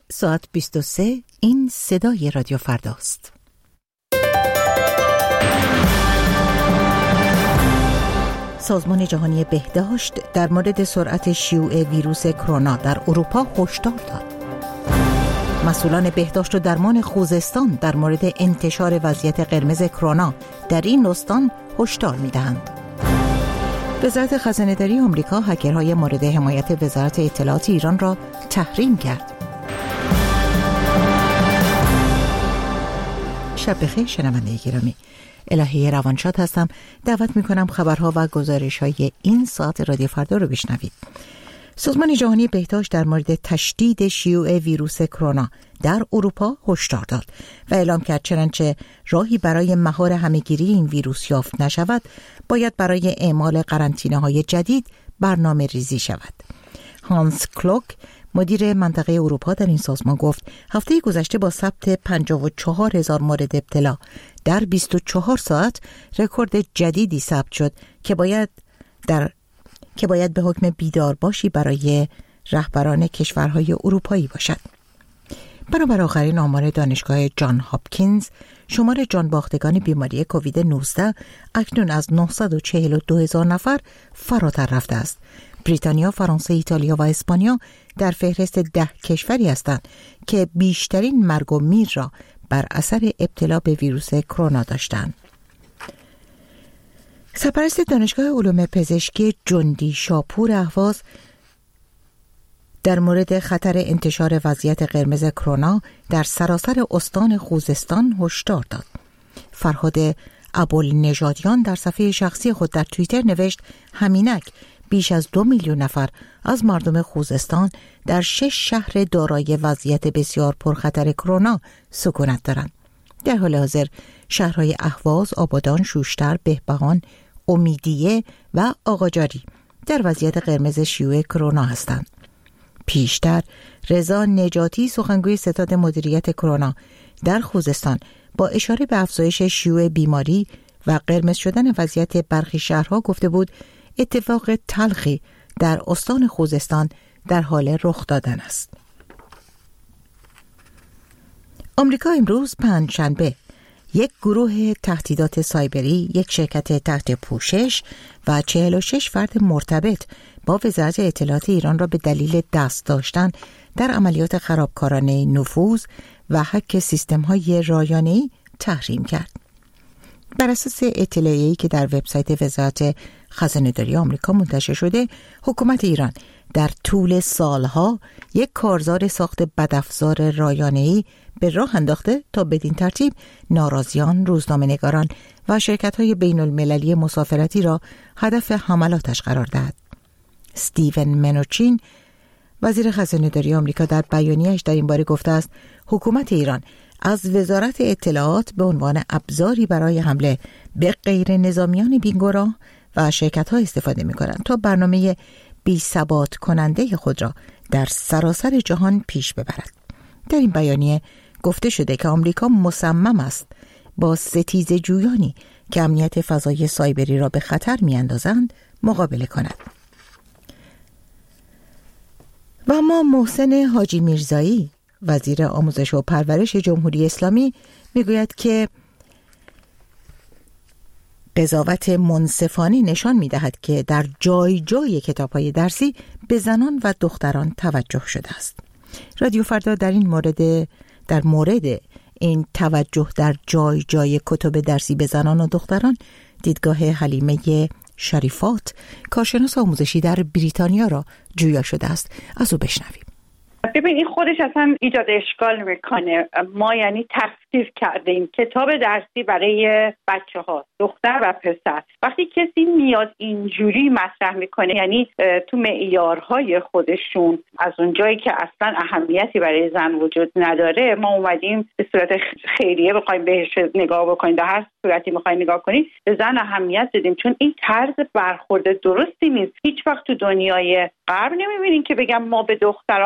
ساعت 23. این صدای رادیو فرداست. سازمان جهانی بهداشت در مورد سرعت شیوع ویروس کرونا در اروپا هشدار داد. مسئولان بهداشت و درمان خوزستان در مورد انتشار وضعیت قرمز کرونا در این استان هشدار می‌دهند. وزارت خزانه‌داری آمریکا هکرهای مورد حمایت وزارت اطلاعات ایران را تحریم کرد. شب بخیر شنونده گرامی، الهی روانشاد هستم. دعوت میکنم خبرها و گزارش‌های این ساعت رادیو فردا رو بشنوید. سازمان جهانی بهداشت در مورد تشدید شیوع ویروس کرونا در اروپا هشدار داد و اعلام کرد چنانچه راهی برای مهار همه‌گیری این ویروس یافت نشود، باید برای اعمال قرنطینه‌های جدید برنامه ریزی شود. هانس کلوک، مدیر منطقه اروپا در این سازمان گفت هفته گذشته با ثبت 54,000 مورد ابتلا در 24 ساعت رکورد جدیدی ثبت شد که باید به حکم بیدارباشی برای رهبران کشورهای اروپایی باشد. بنابر آخرین آمار دانشگاه جان هاپکینز، شمار جانباختگان بیماری کووید 19 اکنون از 942,000 نفر فراتر رفته است. بریتانیا، فرانسه، ایتالیا و اسپانیا در فهرست 10 کشوری هستند که بیشترین مرگ و میر را بر اثر ابتلا به ویروس کرونا داشتند. سرپرست دانشگاه علوم پزشکی جندی شاپور اهواز در مورد خطر انتشار وضعیت قرمز کرونا در سراسر استان خوزستان هشدار داد. فرهاد ابوالنژادیان در صفحه شخصی خود در توییتر نوشت همینک بیش از 2 میلیون نفر از مردم خوزستان در 6 شهر دارای وضعیت بسیار پرخطر کرونا سکونت دارند. در حال حاضر شهرهای اهواز، آبادان، شوشتر، بهبهان، امیدیه و آقاجاری در وضعیت قرمز شیوع کرونا هستند. پیشتر رضا نجاتی، سخنگوی ستاد مدیریت کرونا در خوزستان، با اشاره به افزایش شیوع بیماری و قرمز شدن وضعیت برخی شهرها گفته بود اتفاق تلخی در استان خوزستان در حال رخ دادن است. آمریکا امروز پنجشنبه یک گروه تهدیدات سایبری، یک شرکت تحت پوشش و 46 فرد مرتبط با وزارت اطلاعات ایران را به دلیل دست داشتن در عملیات خرابکارانه نفوذ و هک سیستم‌های رایانه‌ای تحریم کرد. بر اساس اطلاعیه‌ای که در وبسایت وزارت خزانه‌داری آمریکا منتشر شده، حکومت ایران در طول سالها یک کارزار ساخت بدافزار رایانه‌ای به راه انداخته تا بدین ترتیب ناراضیان، روزنامه‌نگاران و شرکت‌های بین‌المللی مسافرتی را هدف حملاتش قرار دهد. استیون منوچین، وزیر خزانه‌داری آمریکا، در بیانیه‌اش در این باره گفته است حکومت ایران از وزارت اطلاعات به عنوان ابزاری برای حمله به غیر نظامیان بیگناه و شرکت‌ها استفاده می‌کنند تا برنامه بی‌ثبات کننده خود را در سراسر جهان پیش ببرد. در این بیانیه گفته شده که آمریکا مصمم است با ستیزه جویانی که امنیت فضای سایبری را به خطر می‌اندازند مقابله کند. و اما محسن حاجی میرزایی، وزیر آموزش و پرورش جمهوری اسلامی، میگوید که قضاوت منصفانه نشان می‌دهد که در جای جای کتاب‌های درسی به زنان و دختران توجه شده است. رادیو فردا در مورد این توجه در جای جای کتب درسی به زنان و دختران دیدگاه حلیمه شریفات، کارشناس آموزشی در بریتانیا را جویا شده است. از او بشنویم. ببین این خودش اصلا ایجاد اشکال میکنه. ما یعنی تفسیر کردیم کتاب درسی برای بچه‌ها، دختر و پسر. وقتی کسی میاد اینجوری مطرح میکنه، یعنی تو معیارهای خودشون از اونجایی که اصلا اهمیتی برای زن وجود نداره، ما اومدیم به صورت خیریه بخوایم بهش نگاه بکنیم، در هر صورتی میخوایم نگاه کنیم به زن اهمیت بدیم، چون این طرز برخورد درستی نیست. هیچ وقت تو دنیای غرب نمیبینین که بگم ما به دخترها اهمیت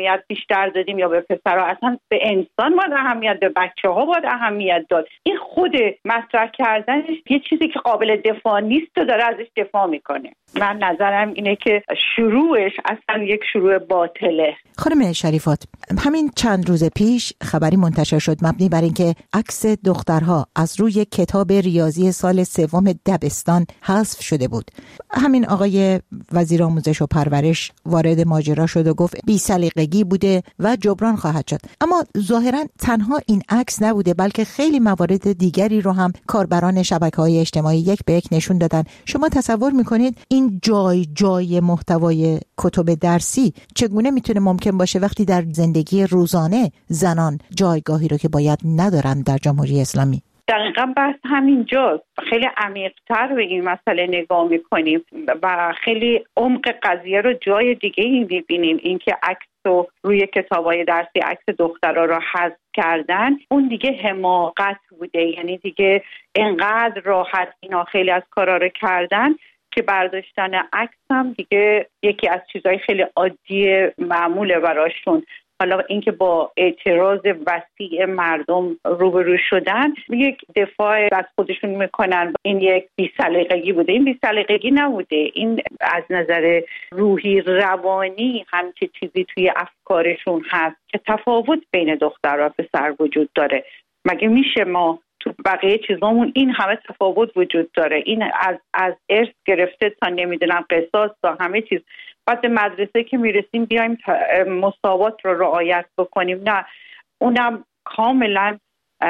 اهمیت بیشتر دادیم یا به پسرها؟ اصلا به انسان باید اهمیت، به بچه‌ها باید اهمیت داد. این خود مطرح کردنش یه چیزی که قابل دفاع نیست و داره ازش دفاع میکنه. من نظرم اینه که شروعش اصلا یک شروع باطله. خانم شریفات، همین چند روز پیش خبری منتشر شد مبنی بر اینکه عکس دخترها از روی کتاب ریاضی سال 3 دبستان حذف شده بود. همین آقای وزیر آموزش و پرورش وارد ماجرا شد و گفت بی‌سلیقگی بوده و جبران خواهد شد. اما ظاهراً تنها این عکس نبوده، بلکه خیلی موارد دیگری رو هم کاربران شبکه‌های اجتماعی یک به یک نشون دادن. شما تصور می‌کنید این جای محتوای کتب درسی چگونه میتونه ممکن باشه وقتی در زندگی روزانه زنان جایگاهی رو که باید ندارن در جمهوری اسلامی؟ دقیقا بحث همینجاست. خیلی عمیق‌تر به این مسئله نگاه میکنیم و خیلی عمق قضیه رو جای دیگه میبینیم. اینکه عکس رو روی کتاب‌های درسی عکس دخترها رو حذف کردن، اون دیگه حماقت بوده. یعنی دیگه انقدر راحت اینا خیلی از کارا رو کردن که برداشتن عکس هم دیگه یکی از چیزهای خیلی عادی معموله براشون. حالا اینکه با اعتراض وسیع مردم روبرو شدن، یک دفاع از خودشون میکنن این یک بی‌سلیقگی بوده. این بی‌سلیقگی نبوده، این از نظر روحی روانی همچه چیزی توی افکارشون هست که تفاوت بین دختر و پسر وجود داره. مگه میشه ما تو بقیه چیزامون این همه تفاوت وجود داره؟ این از ارث گرفته تا نمیدونم قصاص تا همه چیز. بعد به مدرسه که میرسیم بیایم مساوات رو رعایت بکنیم؟ نه، اونم کاملا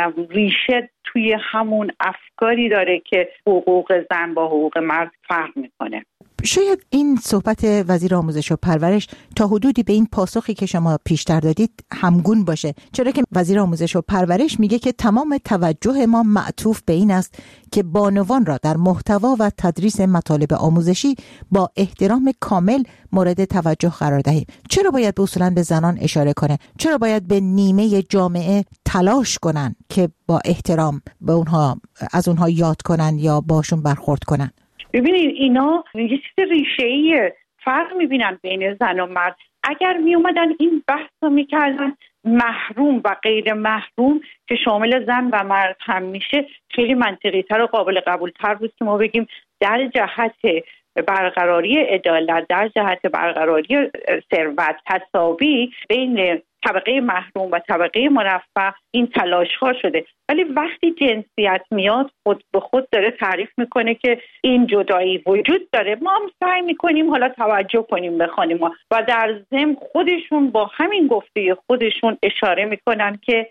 ریشه توی همون افکاری داره که حقوق زن با حقوق مرد فرق میکنه. شاید این صحبت وزیر آموزش و پرورش تا حدودی به این پاسخی که شما پیشتر دادید همگون باشه، چرا که وزیر آموزش و پرورش میگه که تمام توجه ما معطوف به این است که بانوان را در محتوا و تدریس مطالب آموزشی با احترام کامل مورد توجه قرار دهیم. چرا باید اصولاً به زنان اشاره کنه؟ چرا باید به نیمه جامعه تلاش کنن که با احترام به از اونها یاد کنن یا باشون برخورد کنن؟ ببینید اینا یه چیز ریشه‌ای فرق میبینن بین زن و مرد. اگر میومدن این بحث رو میکردن محروم و غیر محروم که شامل زن و مرد هم میشه، خیلی منطقی تر و قابل قبول تر بود که ما بگیم در جهت برقراری عدالت، در جهت برقراری ثروت تساوی بین طبقه محروم و طبقه مرفه این تلاش ها شده. ولی وقتی جنسیت میاد خود به خود داره تعریف میکنه که این جدایی وجود داره. ما هم سعی میکنیم حالا توجه کنیم به خانم‌ها و در ضمن خودشون با همین گفته خودشون اشاره میکنن که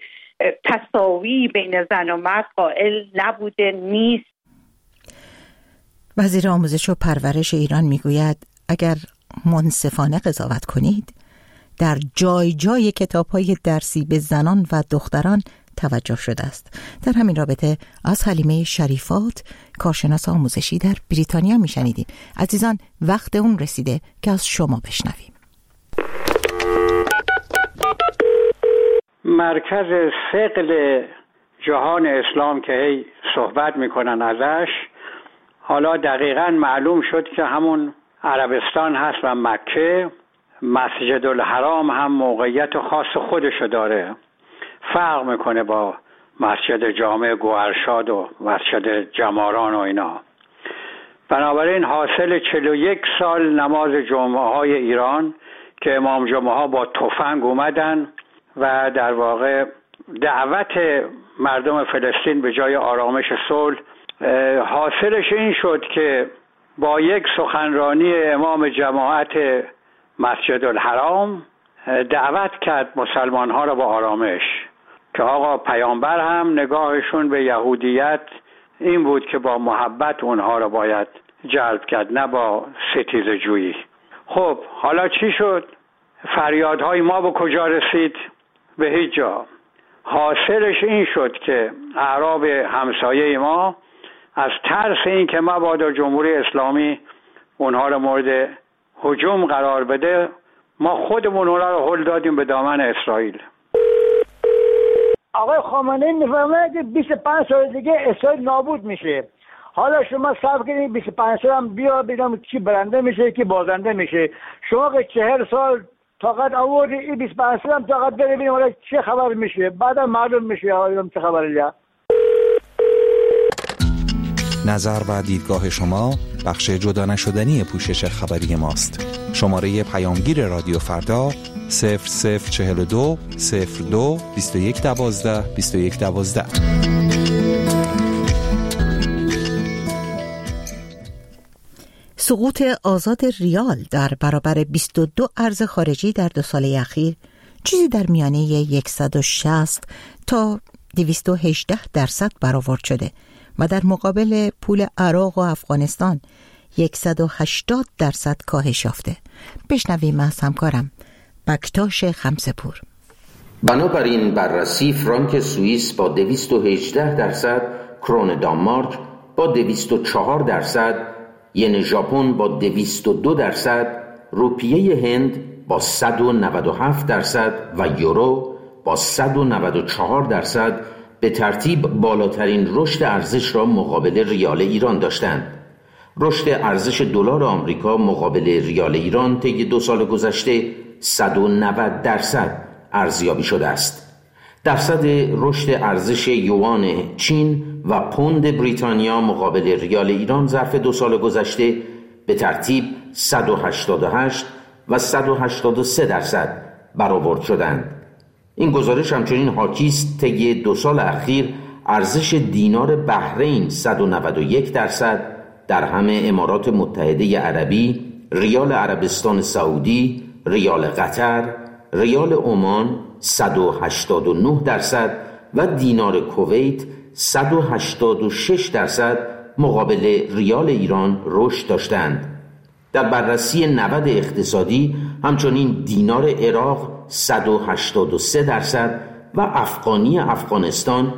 تساوی بین زن و مرد قائل نبوده، نیست. وزیر آموزش و پرورش ایران میگوید اگر منصفانه قضاوت کنید در جای کتاب‌های درسی به زنان و دختران توجه شده است. در همین رابطه از حلیمه شریفات، کارشناس آموزشی در بریتانیا میشنیدیم. عزیزان، وقت اون رسیده که از شما بشنویم. مرکز ثقل جهان اسلام که هی صحبت میکنن ازش، حالا دقیقاً معلوم شد که همون عربستان هست و مکه. مسجد الحرام هم موقعیت خاص خودشو داره، فرق میکنه با مسجد جامع گوهرشاد و مسجد جماران و اینا. بنابراین حاصل 41 سال نماز جمعه های ایران که امام جمعه ها با تفنگ اومدن و در واقع دعوت مردم فلسطین به جای آرامش صلح، حاصلش این شد که با یک سخنرانی امام جماعت مسجد الحرام دعوت کرد مسلمان ها را با آرامش، که آقا پیامبر هم نگاهشون به یهودیت این بود که با محبت اونها را باید جلب کرد، نه با ستیزه جویی. خب حالا چی شد؟ فریادهای ما به کجا رسید؟ به هیچ جا. حاصلش این شد که اعراب همسایه ما از ترس این که مبادا جمهوری اسلامی اونها را مورد هجوم قرار بده، ما خودمون اونها را هل دادیم به دامن اسرائیل. آقای خامنه‌ای میفرماید که 25 سال دیگه اسرائیل نابود میشه. حالا شما صبر کنید 25 سال هم بیا ببینم کی برنده میشه کی بازنده میشه. شما که 40 سال طاقت آوردی این 25 سال هم طاقت ببینیم حالا چه خبر میشه، بعدا معلوم میشه حالا چه خبره. نظر و دیدگاه شما بخش جدا نشدنی پوشش خبری ماست. شماره پیامگیر رادیو فردا 0042 02 21 12 21 12. سقوط آزاد ریال در برابر 22 ارز خارجی در 2 سال اخیر چیزی در میانه 160 تا 218% برآورد شده و در مقابل پول عراق و افغانستان 180% کاهش یافته. بشنویم از همکارم بکتاش خمسه‌پور. بنابراین بررسی فرانک سوئیس با 218%، کرون دانمارک با 204%، ین ژاپن با 202%، روپیه هند با 197% و یورو با 194% به ترتیب بالاترین رشد ارزش را مقابل ریال ایران داشتند. رشد ارزش دلار آمریکا مقابل ریال ایران طی 2 سال گذشته 190% ارزیابی شده است. درصد رشد ارزش یوان چین و پوند بریتانیا مقابل ریال ایران ظرف 2 سال گذشته به ترتیب 188 و 183% برآورد شدند. این گزارش همچنین حاکی است طی 2 سال اخیر ارزش دینار بحرین 191%، درهم امارات متحده عربی، ریال عربستان سعودی، ریال قطر، ریال عمان 189% و دینار کویت 186% مقابل ریال ایران رشد داشتند. در بررسی نود اقتصادی همچنین دینار عراق 183% و افغانی افغانستان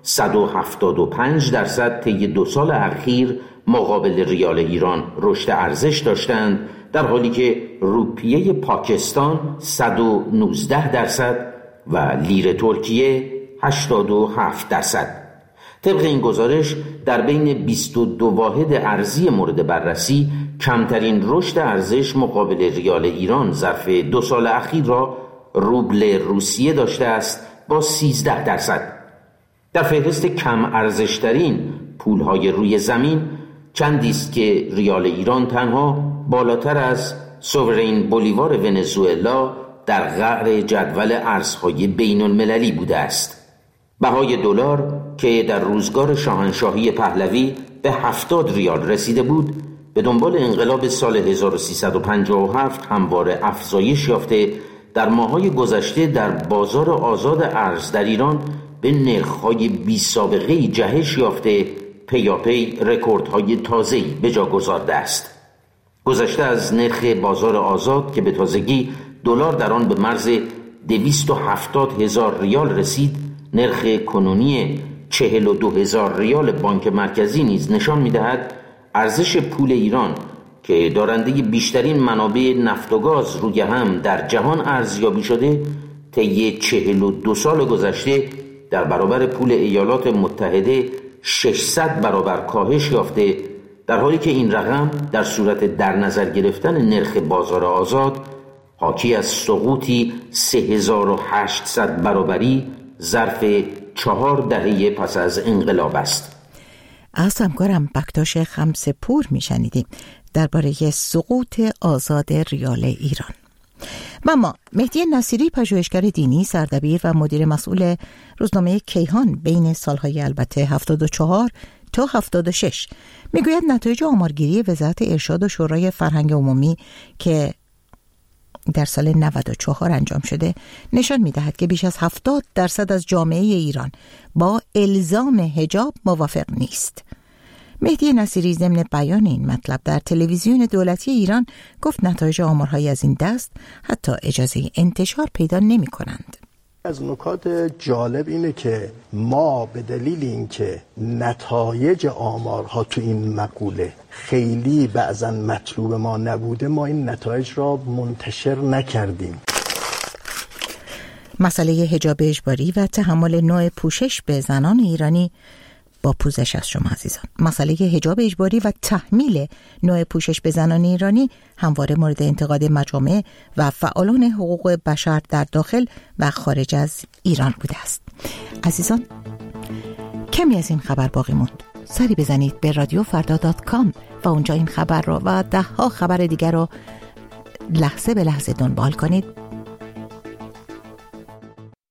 175% طی 2 سال اخیر مقابل ریال ایران رشد ارزش داشتند، در حالی که روپیه پاکستان 119% و لیر ترکیه 87%. طبق این گزارش در بین 22 واحد ارزی مورد بررسی کمترین رشد ارزش مقابل ریال ایران ظرف 2 سال اخیر را روبل روسیه داشته است با 13%. در فهرست کم ارزشترین پولهای روی زمین چندی است که ریال ایران تنها بالاتر از سوورین بولیوار ونزوئلا در قعر جدول ارزهای بین المللی بوده است. بهای دلار که در روزگار شاهنشاهی پهلوی به 70 ریال رسیده بود، به دنبال انقلاب سال 1357 همواره افزایش یافته در ماه‌های گذشته در بازار آزاد ارز در ایران به نرخ‌های بی‌سابقه‌ای جهش یافته پیاپی رکوردهای تازه‌ای به جا گذارده است. گذشته از نرخ بازار آزاد که به تازگی دلار در آن به مرز 270,000 ریال رسید، نرخ کنونی 42,000 ریال بانک مرکزی نیز نشان می‌دهد ارزش پول ایران که دارنده بیشترین منابع نفت و گاز روی هم در جهان ارزیابی شده، طی 42 سال گذشته در برابر پول ایالات متحده 600 برابر کاهش یافته، در حالی که این رقم در صورت در نظر گرفتن نرخ بازار آزاد حاکی از سقوطی 3800 برابری ظرف 4 دهه پس از انقلاب است. از همکارم بکتاش خمسه‌پور میشنیدیم درباره سقوط آزاد ریال ایران. و ما مهدی نصیری، پژوهشگر دینی، سردبیر و مدیر مسئول روزنامه کیهان بین سالهای البته 74 تا 76، میگوید نتایج آمارگیری وزارت ارشاد و شورای فرهنگ عمومی که در سال 94 انجام شده نشان می‌دهد که بیش از 70% از جامعه ایران با الزام حجاب موافق نیست. مهدی نصیری ضمن بیان این مطلب در تلویزیون دولتی ایران گفت نتایج آمارهای از این دست حتی اجازه انتشار پیدا نمی‌کنند. از نکات جالب اینه که ما به دلیل اینکه نتایج آمارها تو این مقوله خیلی بعضا مطلوب ما نبوده، ما این نتایج را منتشر نکردیم. مسئله حجاب اجباری و تحمل نوع پوشش به زنان ایرانی با پوزش از شما عزیزان. مسئله حجاب اجباری و تحمیل نوع پوشش به زنان ایرانی همواره مورد انتقاد مجامع و فعالان حقوق بشر در داخل و خارج از ایران بوده است. عزیزان، کمی از این خبر باقی موند. سری بزنید به رادیوفردا.com و اونجا این خبر را و 10 خبر دیگر را لحظه به لحظه دنبال کنید